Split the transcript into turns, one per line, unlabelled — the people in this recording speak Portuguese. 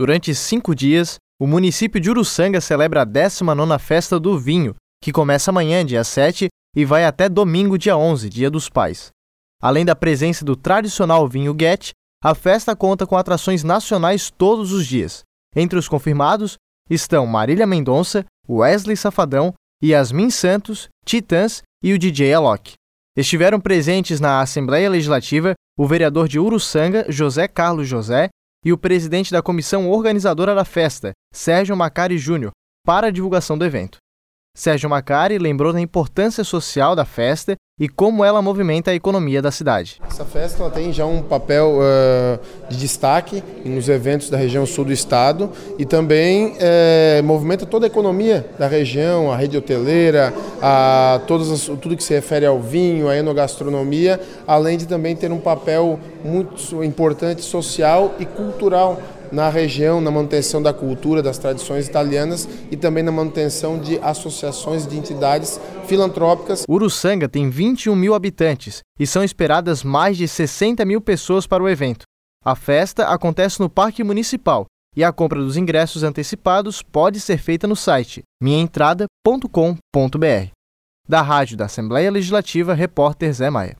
Durante 5 dias, o município de Uruçanga celebra a 19ª Festa do Vinho, que começa amanhã, dia 7, e vai até domingo, dia 11, Dia dos Pais. Além da presença do tradicional vinho Goethe, a festa conta com atrações nacionais todos os dias. Entre os confirmados estão Marília Mendonça, Wesley Safadão, Yasmin Santos, Titãs e o DJ Alok. Estiveram presentes na Assembleia Legislativa o vereador de Uruçanga, José Carlos José, e o presidente da comissão organizadora da festa, Sérgio Macari Júnior, para a divulgação do evento. Sérgio Macari lembrou da importância social da festa e como ela movimenta a economia da cidade.
Essa festa ela tem já um papel de destaque nos eventos da região sul do estado e também movimenta toda a economia da região, a rede hoteleira, tudo que se refere ao vinho, à enogastronomia, além de também ter um papel muito importante social e cultural na região, na manutenção da cultura, das tradições italianas e também na manutenção de associações de entidades filantrópicas.
Uruçanga tem 21 mil habitantes e são esperadas mais de 60 mil pessoas para o evento. A festa acontece no Parque Municipal e a compra dos ingressos antecipados pode ser feita no site minhaentrada.com.br. Da Rádio da Assembleia Legislativa, repórter Zé Maia.